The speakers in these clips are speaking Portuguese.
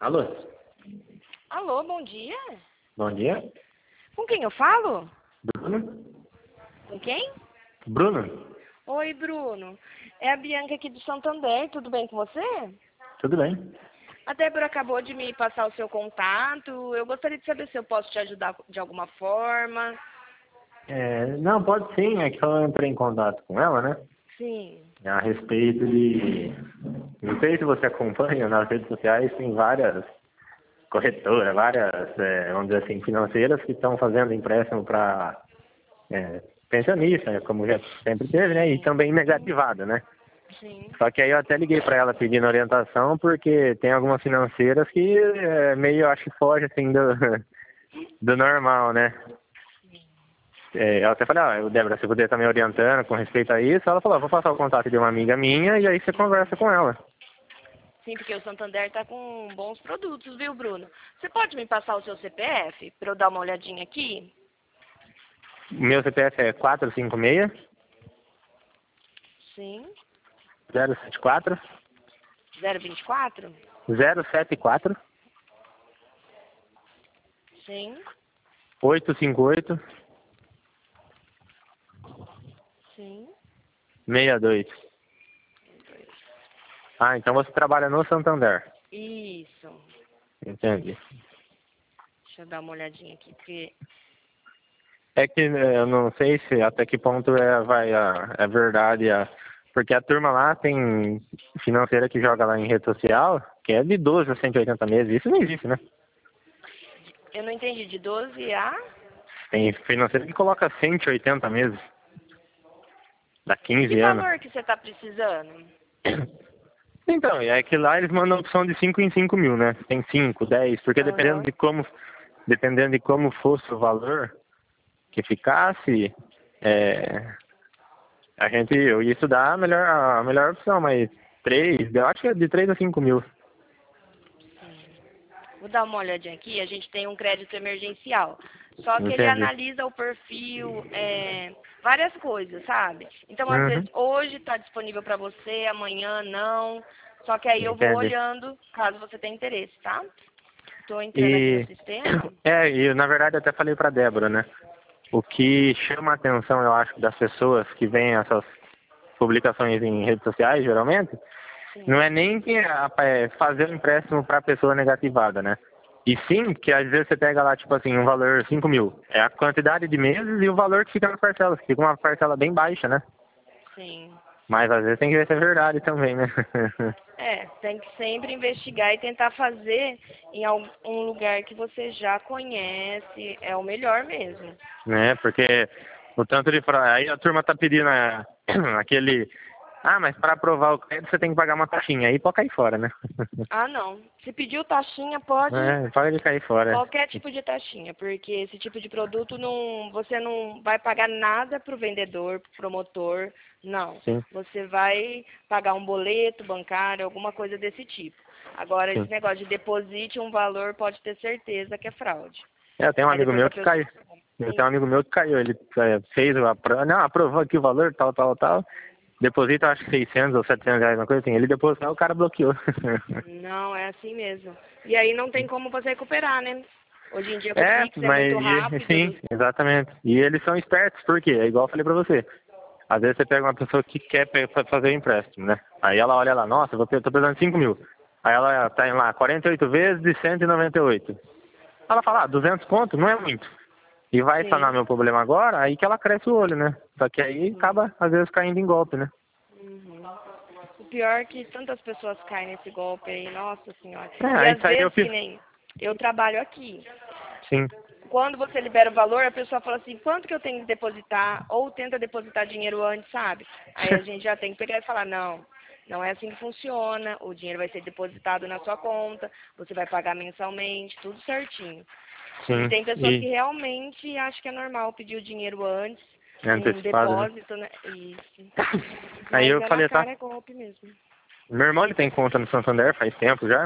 Alô? Alô, bom dia. Bom dia. Com quem eu falo? Bruno? Com quem? Bruno? Oi, Bruno. É a Bianca aqui do Santander, tudo bem com você? Tudo bem? A Débora acabou de me passar o seu contato. Eu gostaria de saber se eu posso te ajudar de alguma forma. Não, pode sim, é que eu entrei em contato com ela, né? Sim. A respeito de... Não sei se você acompanha, nas redes sociais tem várias corretoras, várias, vamos dizer assim, financeiras que estão fazendo empréstimo para pensionista, como já sempre teve, né? E também negativada, né? Sim. Só que aí eu até liguei para ela pedindo orientação, porque tem algumas financeiras que meio, acho que foge assim do normal, né? Eu até falei, Débora, se puder estar me orientando com respeito a isso, ela falou, vou passar o contato de uma amiga minha e aí você conversa com ela. Sim, porque o Santander tá com bons produtos, viu, Bruno? Você pode me passar o seu CPF para eu dar uma olhadinha aqui? O meu CPF é 456 Sim. 074 024? 074 Sim. 858 Sim. 62. Ah, então você trabalha no Santander. Isso. Entendi. Deixa eu dar uma olhadinha aqui, porque... É que eu não sei se até que ponto é verdade, porque a turma lá tem financeira que joga lá em rede social, que é de 12 a 180 meses. Isso não existe, né? Eu não entendi, de 12 a... Tem financeira que coloca 180 meses. Dá E que 15 anos. valor que você está precisando? Então, é que lá eles mandam opção de 5 em 5 mil, né? Tem 5, 10, porque Aham. dependendo de como fosse o valor que ficasse, a gente, eu ia estudar a melhor opção, mas 3, eu acho que é de 3 a 5 mil. Vou dar uma olhadinha aqui. A gente tem um crédito emergencial. Só que ele Entendi. analisa o perfil, várias coisas, sabe? Então, às Uhum, vezes, hoje está disponível para você, amanhã não. Só que aí eu vou entendi. olhando, caso você tenha interesse, tá? Estou entrando aqui no E, sistema. e na verdade eu até falei pra Débora, né? O que chama a atenção, eu acho, das pessoas que veem essas publicações em redes sociais, geralmente, não Sim. é nem que fazer o empréstimo para a pessoa negativada, né? E sim, que às vezes você pega lá, tipo assim, um valor 5 mil. É a quantidade de meses e o valor que fica nas parcelas. Fica uma parcela bem baixa, né? Sim. Mas às vezes tem que ver se é verdade também, né? Tem que sempre investigar e tentar fazer em algum lugar que você já conhece. É o melhor mesmo. Né? Porque o tanto de aí a turma tá pedindo aquele, mas para aprovar o crédito você tem que pagar uma taxinha, aí pode cair fora, né? Ah, não. Se pediu taxinha, pode Pode cair fora. qualquer tipo de taxinha, porque esse tipo de produto não, você não vai pagar nada para o vendedor, pro promotor, não. Sim, Você vai pagar um boleto bancário, alguma coisa desse tipo. Agora, esse sim. negócio de deposite um valor, pode ter certeza que é fraude. Eu tenho um Aí amigo depois meu a que pessoa... caiu. Eu tenho um amigo meu que caiu, ele fez não, aprovou aqui o valor, tal, deposita acho que 600 ou 700 reais, uma coisa assim, ele depositou, o cara bloqueou. Não, é assim mesmo. E aí não tem como você recuperar, né? Hoje em dia com o Pix é Mas muito rápido. sim, exatamente. E eles são espertos, por quê? É igual eu falei pra você. Às vezes você pega uma pessoa que quer fazer o empréstimo, né? Aí ela olha lá, nossa, tô precisando de 5 mil. Aí ela tá em lá 48 vezes de 198. Ela fala, 200 conto não é muito. E vai sanar Sim. meu problema agora, aí que ela cresce o olho, né? Só que aí Sim. acaba, às vezes, caindo em golpe, né? Uhum. O pior é que tantas pessoas caem nesse golpe aí, nossa senhora. E Aí às isso aí eu vezes, que fiz. nem eu trabalho aqui. Sim, Quando você libera o valor, a pessoa fala assim, quanto que eu tenho que depositar? Ou tenta depositar dinheiro antes, sabe? Aí a gente já tem que pegar e falar, não, não é assim que funciona, o dinheiro vai ser depositado na sua conta, você vai pagar mensalmente, tudo certinho. E sim. tem pessoas que E realmente acham que é normal pedir o dinheiro antes, é um antecipado, né? depósito, né? Isso. Aí Mas eu é na falei, tá. cara, é golpe mesmo. Meu irmão ele tem conta no Santander faz tempo já.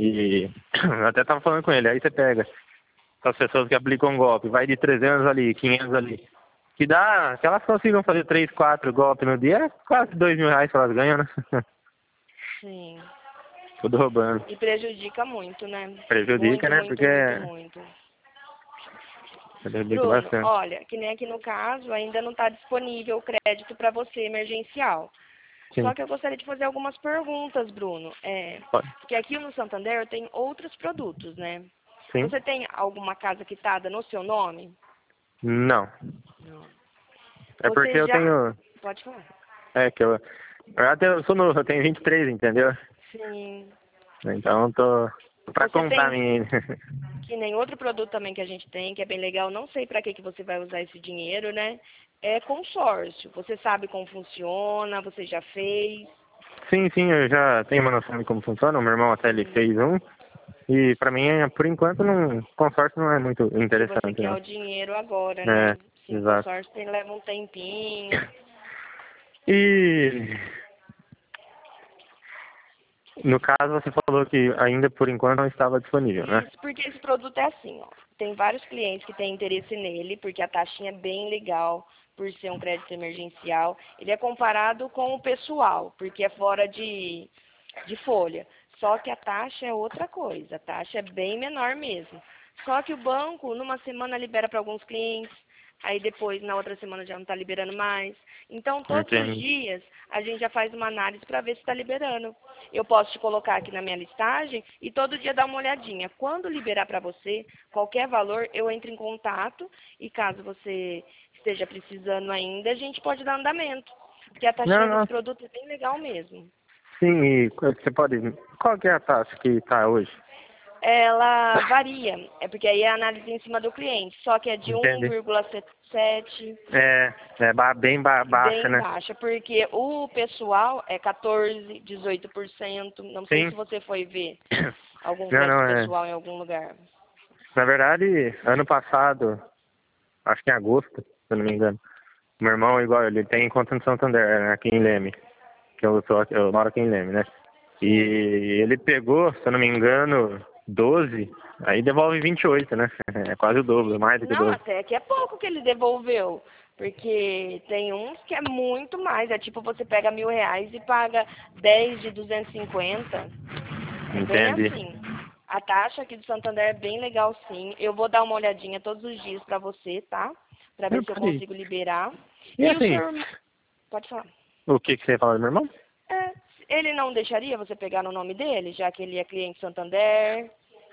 E eu até tava falando com ele, aí você pega as pessoas que aplicam golpe, vai de 300 ali, 500 ali. Que dá, se elas consigam fazer 3, 4 golpes no dia, é quase 2 mil reais que elas ganham, né? Sim. Tudo roubando. E prejudica muito, né? Prejudica, Muito, né? muito, Porque muito. prejudica Bruno, bastante. olha, que nem aqui no caso, ainda não está disponível o crédito para você emergencial. Sim, Só que eu gostaria de fazer algumas perguntas, Bruno. pode. Porque aqui no Santander eu tenho outros produtos, né? Sim? Você tem alguma casa quitada no seu nome? Não. Não. É porque Você eu já... tenho. Pode falar. É que eu. Eu sou novo, eu tenho 23, entendeu? Sim. Então eu tô pra Você comprar tem minha. que nem outro produto também que a gente tem, que é bem legal, não sei para que você vai usar esse dinheiro, né? É consórcio. Você sabe como funciona, você já fez. Sim, sim, eu já tenho uma noção de como funciona. O meu irmão até ele Sim. fez um. E pra mim, por enquanto, não, consórcio não é muito Que você interessante, quer não. o dinheiro agora, É, né? Sim, exato. consórcio leva um tempinho. E no caso, você falou que ainda por enquanto não estava disponível, né? Isso, porque esse produto é assim, ó. Tem vários clientes que têm interesse nele, porque a taxinha é bem legal por ser um crédito emergencial. Ele é comparado com o pessoal, porque é fora de folha. Só que a taxa é outra coisa, a taxa é bem menor mesmo. Só que o banco, numa semana, libera para alguns clientes, aí depois, na outra semana, já não está liberando mais. Então, todos os Entendo. dias, a gente já faz uma análise para ver se está liberando. Eu posso te colocar aqui na minha listagem e todo dia dar uma olhadinha. Quando liberar para você, qualquer valor, eu entro em contato e caso você esteja precisando ainda, a gente pode dar andamento. Porque a Não, taxinha desse não. produto é bem legal mesmo. Sim, e você pode. Qual que é a taxa que está hoje? Ela varia, é porque aí é análise em cima do cliente, só que é de Entende? 1,7, Bem baixa, bem né? baixa, porque o pessoal é 14, 18%. Não sei Sim. se você foi ver algum Não, crédito não, pessoal em algum lugar. Na verdade, ano passado, acho que em agosto, se eu não me engano, meu irmão, igual, ele tem conta no Santander, né, aqui em Leme, que eu moro aqui em Leme, né? E Sim. ele pegou, se eu não me engano, 12, aí devolve 28, né? É quase o dobro, mais do que o Não, dobro. até que é pouco que ele devolveu. Porque tem uns que é muito mais. É tipo, você pega R$ 1.000 e paga 10 de 250. É bem Entende? assim. A taxa aqui do Santander é bem legal, sim. Eu vou dar uma olhadinha todos os dias pra você, tá? Pra Eu ver se eu parei. consigo liberar. E E o assim, seu irmão... Pode falar. o que você fala do meu irmão? É, ele não deixaria você pegar no nome dele, já que ele é cliente Santander?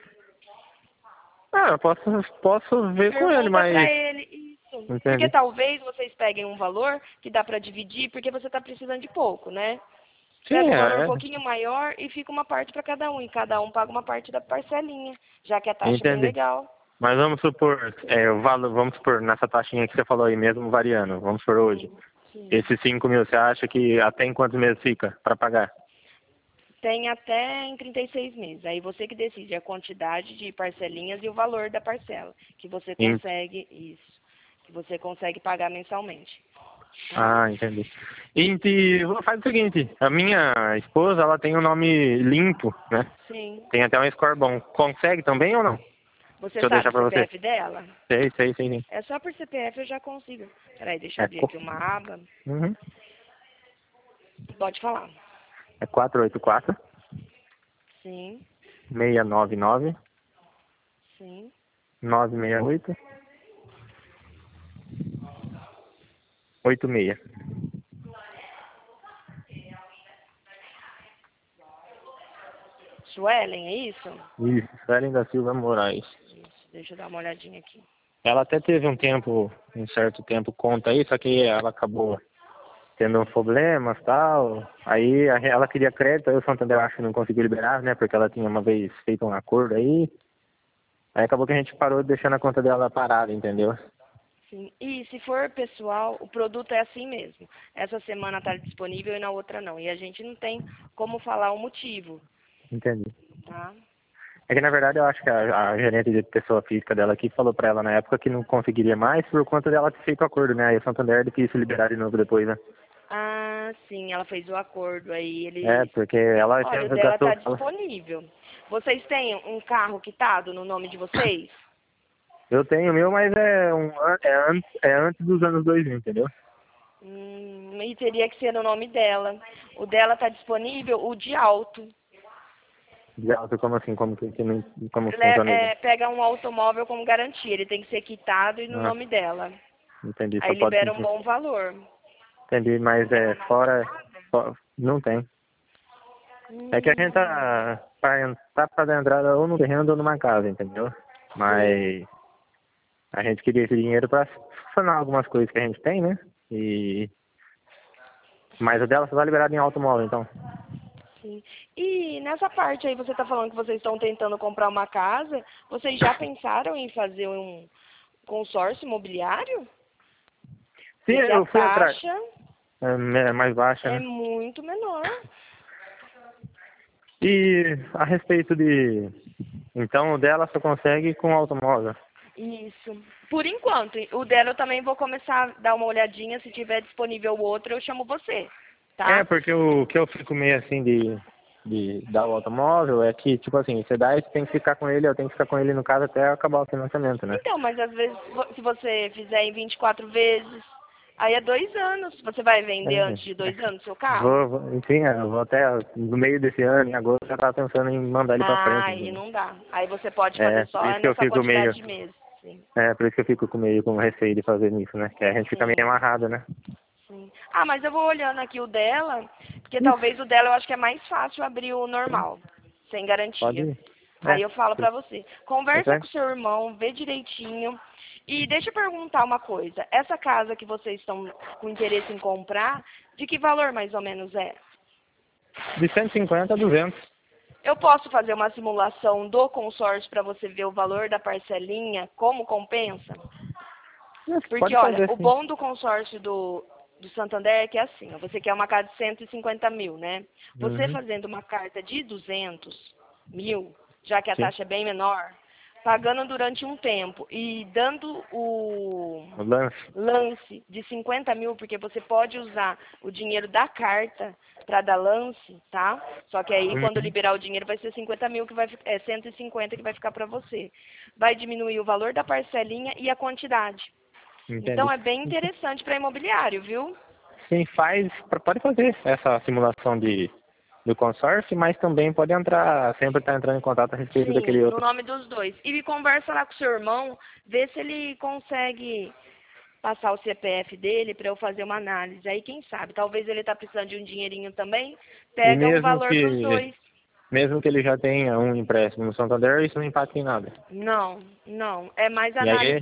Ah, eu posso ver com ele, Pergunta pra mas... ele isso. Porque Entende? talvez vocês peguem um valor que dá pra dividir, porque você tá precisando de pouco, né? Sim, Pega um valor um pouquinho maior e fica uma parte para cada um. E cada um paga uma parte da parcelinha, já que a taxa é bem entende? legal. Mas vamos supor, o valor, vamos supor, nessa taxinha que você falou aí mesmo, variando, vamos supor hoje. Sim, sim. Esses 5.000, você acha que até em quantos meses fica para pagar? Tem até em 36 meses. Aí você que decide a quantidade de parcelinhas e o valor da parcela, que você Em- consegue, isso, que você consegue pagar mensalmente. Tá? Ah, entendi. Faz o seguinte, a minha esposa, ela tem o nome limpo, né? Sim. Tem até um score bom. Consegue também ou não? Você Deixa eu sabe deixar o para você. CPF dela? Sei, sim. É só por CPF eu já consigo. Peraí, deixa eu É, abrir aqui uma aba. uhum. Pode falar. É 484 Sim, 699 sim. 968 86. Suelen, é isso? Isso, Suelen da Silva Moraes. Isso, deixa eu dar uma olhadinha aqui. Ela até teve um certo tempo conta aí, só que ela acabou tendo uns problemas e tal. Aí ela queria crédito, aí o Santander acho que não conseguiu liberar, né? Porque ela tinha uma vez feito um acordo aí. Aí acabou que a gente parou deixando a conta dela parada, entendeu? Sim. E se for pessoal, o produto é assim mesmo. Essa semana está disponível e na outra não. E a gente não tem como falar o motivo, Entendi. tá? É que na verdade eu acho que a gerente de pessoa física dela aqui falou pra ela na época que não conseguiria mais por conta dela ter feito o acordo, né? Aí o Santander quis se liberar de novo depois, né? Ah, sim, ela fez o acordo aí, É, eles... porque ela Olha, o dela gastou. está disponível. Vocês têm um carro quitado no nome de vocês? Eu tenho o meu, mas é antes dos anos 2000, entendeu? E teria que ser no nome dela. O dela está disponível, o de alto. Como assim? Como funciona isso? Pega um automóvel como garantia, ele tem que ser quitado e no Ah, nome dela. entendi. Aí Só pode libera um pedir. bom valor. Entendi, mas não tem. É que a gente tá fazendo entrada ou no terreno ou numa casa, entendeu? Sim. Mas a gente queria esse dinheiro para funcionar algumas coisas que a gente tem, né? Mas o dela só tá liberado em automóvel, então. Sim. E nessa parte aí, você está falando que vocês estão tentando comprar uma casa, vocês já pensaram em fazer um consórcio imobiliário? Sim, Porque a eu fui atrás. taxa É mais baixa, é né? muito menor. E a respeito de... Então o dela só consegue com automóvel. Isso. Por enquanto. O dela eu também vou começar a dar uma olhadinha. Se tiver disponível o outro, eu chamo você. É, Tá? porque o que eu fico meio assim de dar o automóvel é que, tipo assim, você dá e você tem que ficar com ele, eu tenho que ficar com ele no caso até acabar o financiamento, né? Então, mas às vezes, se você fizer em 24 vezes, aí é 2 anos. Você vai vender antes de 2 anos seu carro? Enfim, eu vou até no meio desse ano, em agosto, já tava pensando em mandar ele pra Ah, frente, aí entendeu? não dá. Aí você pode fazer É, por só isso que eu nessa fico quantidade meio, de meses. Sim. por isso que eu fico meio com receio de fazer isso, né? Que a gente fica meio Sim. amarrado, né? Sim. Ah, mas eu vou olhando aqui o dela, porque talvez o dela eu acho que é mais fácil abrir o Sim, normal, sem pode garantia. ir. Aí eu falo pra você. Conversa com Consegue? o seu irmão, vê direitinho. E deixa eu perguntar uma coisa. Essa casa que vocês estão com interesse em comprar, de que valor mais ou menos é? De 150 a 200. Eu posso fazer uma simulação do consórcio para você ver o valor da parcelinha, como compensa? Porque, Pode olha, fazer, o sim. bom do consórcio do Santander é que é assim, ó, você quer uma casa de 150 mil, né? Você Uhum. fazendo uma carta de 200 mil, já que a Sim. taxa é bem menor, pagando durante um tempo e dando o O lance. lance de 50 mil, porque você pode usar o dinheiro da carta para dar lance, tá? Só que aí, quando Uhum. liberar o dinheiro, vai ser 50 mil, que vai, 150 que vai ficar para você. Vai diminuir o valor da parcelinha e a quantidade. Então Entendi. é bem interessante para imobiliário, viu? Sim, pode fazer essa simulação do consórcio, mas também pode entrar, sempre estar entrando em contato a respeito Sim, daquele no outro. nome dos dois. E conversa lá com o seu irmão, vê se ele consegue passar o CPF dele para eu fazer uma análise. Aí quem sabe, talvez ele está precisando de um dinheirinho também, E pega um valor para os dois. mesmo que ele já tenha um empréstimo no Santander, isso não impacta em nada. Não, não. É mais E aí, análise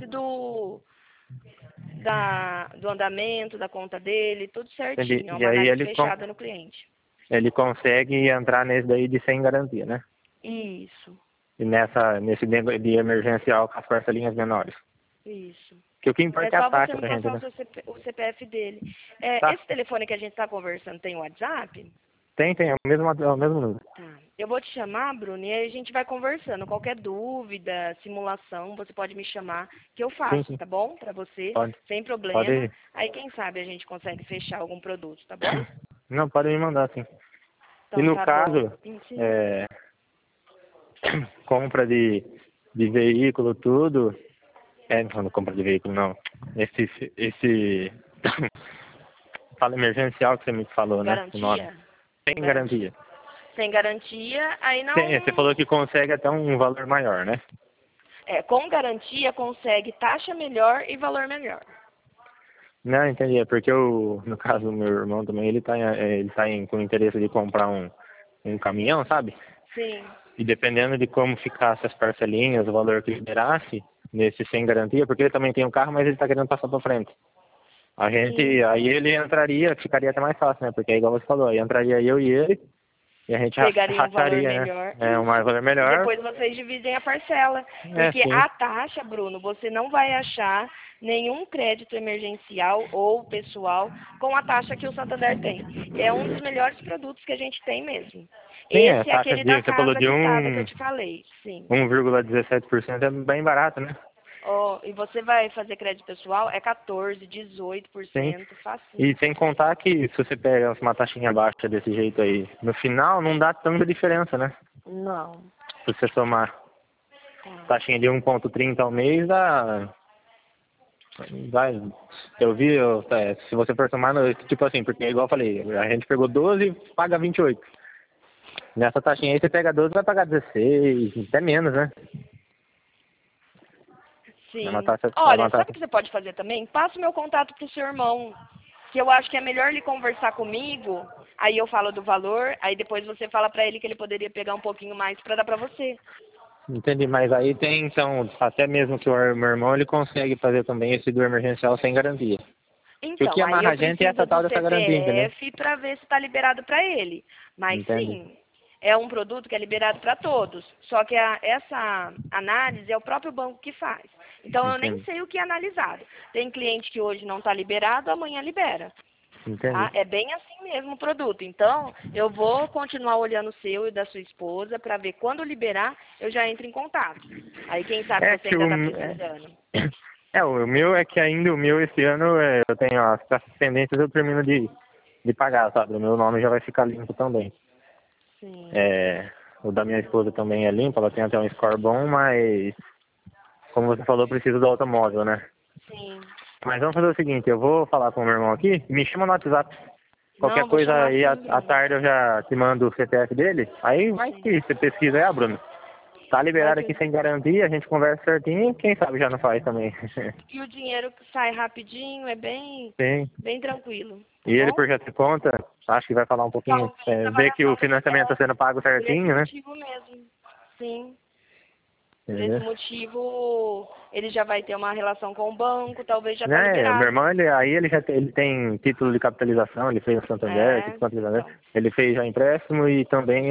do andamento, da conta dele, tudo certinho. É e uma aí análise fechada no cliente. ele consegue entrar nesse daí de sem garantia, né? Isso, E nesse de emergencial com as parcelinhas menores. isso. Que o que É importa é a só você taxa me pra gente, passar né? o CPF dele. Tá. Esse telefone que a gente está conversando tem WhatsApp? Tem, é o mesmo número. Tá. Eu vou te chamar, Bruno, e aí a gente vai conversando. Qualquer dúvida, simulação, você pode me chamar, que eu Sim, faço, sim. tá bom? Para você, Pode. sem problema. Pode. Aí, quem sabe, a gente consegue fechar algum produto, tá bom? Não, pode me mandar, sim. E Então, no tá bom. caso, Sim. é, compra de veículo, tudo. Não, compra de veículo, não. Esse fala emergencial que você me falou, né? O nome. Garantia? Tem Garantia. garantia. Sem garantia, aí Tem, você falou não. que consegue até um valor maior, né? Com garantia consegue taxa melhor e valor melhor. Não, entendi. É porque no caso do meu irmão também, ele tá com interesse de comprar um caminhão, sabe? Sim. E dependendo de como ficasse as parcelinhas, o valor que liberasse, nesse sem garantia, porque ele também tem um carro, mas ele está querendo passar para frente. Sim. Aí ele entraria, ficaria até mais fácil, né? Porque é igual você falou, aí entraria eu e ele, e a gente Pegaria um valor racharia, né? melhor. É um mais Isso. valor E melhor. depois vocês dividem a parcela. É, Porque sim. a taxa, Bruno, você não vai achar nenhum crédito emergencial ou pessoal com a taxa que o Santander tem. É um dos melhores produtos que a gente tem mesmo. Sim, Esse é taxa aquele da você falou casa de quitada que eu te falei. Sim. 1,17% é bem barato, né? E você vai fazer crédito pessoal, é 14, Sim. 18%, E facinho. sem contar que se você pega uma taxinha baixa desse jeito aí, no final não dá tanta diferença, né? Não. Se você somar Tá. taxinha de 1,30 ao mês, vai, se você for somar, tipo assim, porque igual eu falei, a gente pegou 12 e paga 28. Nessa taxinha aí você pega 12, vai pagar 16, até menos, né? Sim. É uma taxa, Olha, sabe o que você pode fazer também? Passa o meu contato pro seu irmão, que eu acho que é melhor ele conversar comigo, aí eu falo do valor, aí depois você fala pra ele que ele poderia pegar um pouquinho mais pra dar pra você. Entendi, mas aí tem, então, até mesmo que o meu irmão, ele consegue fazer também esse do emergencial sem garantia. E o que Então, aí amarra eu a gente é essa preciso tal do dessa garantia, entendeu? CPF pra ver se tá liberado pra ele. Mas Entendi. sim, é um produto que é liberado pra todos. Só que essa análise é o próprio banco que faz. Então eu nem Entendi. sei o que é analisado. Tem cliente que hoje não está liberado, amanhã libera. Entendi. Tá? É bem assim mesmo o produto. Então, eu vou continuar olhando o seu e da sua esposa para ver quando liberar, eu já entro em contato. Aí, quem sabe É você que ainda está precisando. o meu é que ainda o meu esse ano eu tenho as pendências eu termino de pagar, sabe? O meu nome já vai ficar limpo também. Sim, É, o da minha esposa também é limpo, ela tem até um score bom, mas como você falou, precisa do automóvel, né? sim. Mas vamos fazer o seguinte, eu vou falar com o meu irmão aqui, me chama no WhatsApp. Qualquer Não, vou coisa chamar aí sim, à Bruno. tarde eu já te mando o CPF dele. Aí vai Sim. que você pesquisa aí, Bruno. Tá Vai liberado aqui que... sem garantia, a gente conversa certinho, quem sabe já não faz também. E o dinheiro que sai rapidinho, é Sim. bem tranquilo, tá E ele, bom? por já ter conta, acho que vai falar um pouquinho, Talvez a ver que o variação do financiamento está sendo pago por esse certinho, né? motivo mesmo. Sim. Por esse Entendeu? motivo, ele já vai ter uma relação com o banco, talvez já está Né, meu liberado. irmão, ele já tem, ele tem título de capitalização, ele fez o Santander, É, título de Santander, então. ele fez já empréstimo e também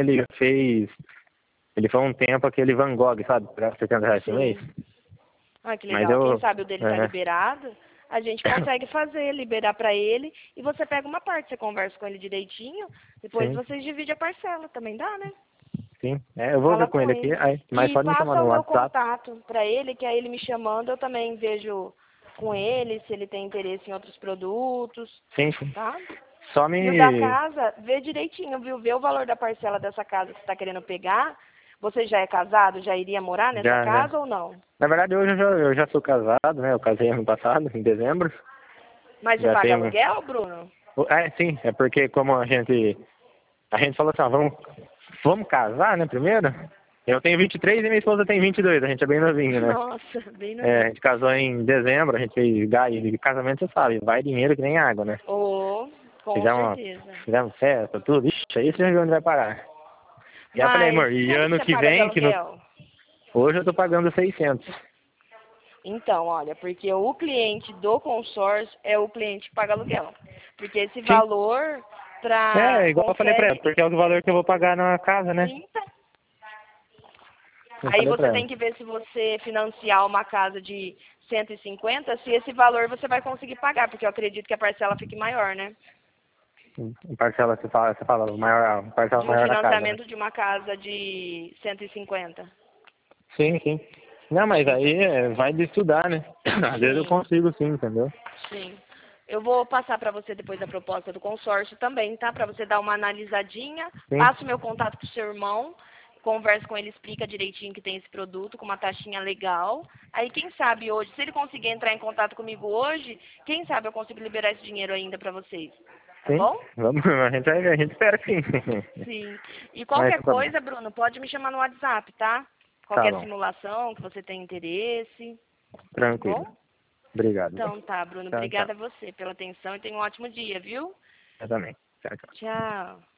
ele foi um tempo aquele Van Gogh, sabe, por R$ 70 por mês. Sim. Ah, que Mas legal. Quem eu, sabe o dele tá é, liberado, a gente consegue fazer, liberar para ele, e você pega uma parte, você conversa com ele direitinho, depois sim, vocês dividem a parcela, também dá, né? sim, eu vou ver Fala com com ele aqui, ele. aí, mas E pode me chamar passa no o meu WhatsApp, contato para ele, que aí ele me chamando, eu também vejo com ele se ele tem interesse em outros produtos, sim, sim. tá? Só E o da me, casa, vê direitinho, viu? Vê o valor da parcela dessa casa que você está querendo pegar. Você já é casado? Já iria morar nessa já. casa ou não? Na verdade, hoje eu já sou casado, né, eu casei ano passado, em dezembro, Mas você já paga tenho, aluguel, Bruno? sim, é porque como a gente falou assim, ó, vamos casar, né, primeiro? Eu tenho 23 e minha esposa tem 22, a gente é bem novinho, né? Nossa, bem É, a novinho. gente casou em dezembro, a gente fez de casamento, você sabe, vai dinheiro que nem água, né? Oh, com Fizemos, certeza. fizemos festa, tudo, ixi, aí você já viu onde vai parar. E aí eu falei, Mas amor, e quanto que ano você que paga de vem, aluguel? hoje eu tô pagando 600. Então, olha, porque o cliente do consórcio é o cliente que paga aluguel. Porque esse Sim, valor para igual eu falei pra ela, qualquer... porque é o valor que eu vou pagar na casa, né? Então, Eu aí falei pra você ela. tem que ver se você financiar uma casa de 150, se esse valor você vai conseguir pagar, porque eu acredito que a parcela fique maior, né? Parcela, você fala, parcela De um maior da casa, né? financiamento de uma casa de 150. Sim, sim. Não, mas aí vai de estudar, né? Às vezes eu Sim, consigo sim, entendeu? sim. Eu vou passar para você depois a proposta do consórcio também, tá? Para você dar uma analisadinha. Sim, Passa o meu contato pro seu irmão, conversa com ele, explica direitinho que tem esse produto com uma taxinha legal. Aí quem sabe hoje, se ele conseguir entrar em contato comigo hoje, quem sabe eu consigo liberar esse dinheiro ainda para vocês. Tá sim. bom? Vamos, a gente espera que sim. Sim. E Mas qualquer então tá bom. coisa, Bruno, pode me chamar no WhatsApp, tá? Tá Qualquer bom. simulação que você tenha interesse, tá Tranquilo. bom? Obrigado. Então tá, Bruno. Tchau, tchau. Obrigada a você pela atenção e tenha um ótimo dia, viu? Eu também. Tchau, tchau. Tchau.